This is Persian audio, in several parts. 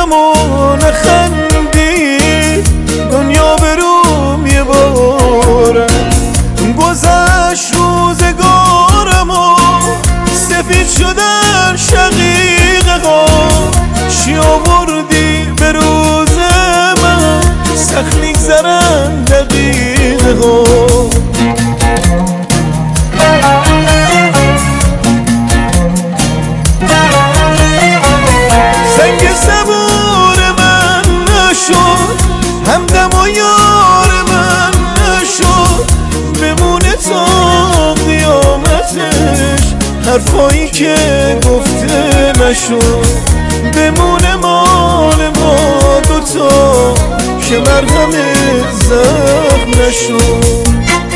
بهمون خندی دنیا بروم یه باره گذشت روزگارم و سفید شدن شقیقه ها چی آوردی به روز من سخت میگذرن دقیقه ها سنگ صبور من نشد همدم و یار من نشد بمونه تا قیامتش حرفایی که گفته نشد بمونه مال ما دوتا که مرهم زخم نشد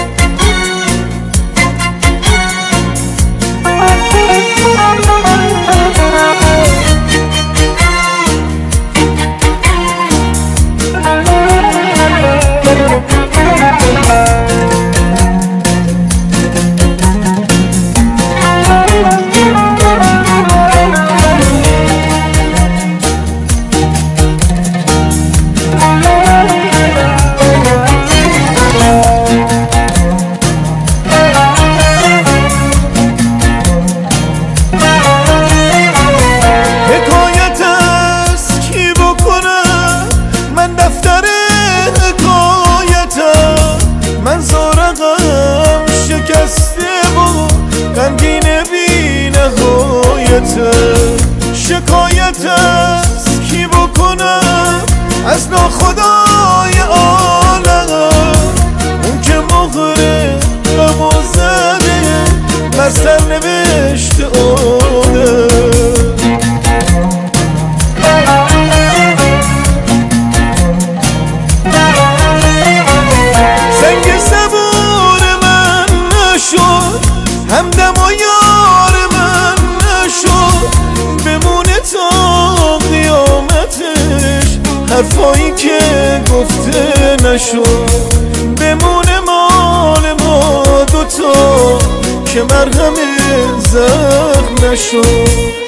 من زارقم شکسته و غمگین بی نهایته شکایت از کی بکنم از ناخدای عالم اون که مهر غمو زده بر سرنوشت آدم همدم و یار من نشد بمونه تا قیامتش حرفایی که گفته نشد بمونه مال ما دوتا که مرهم زخم نشد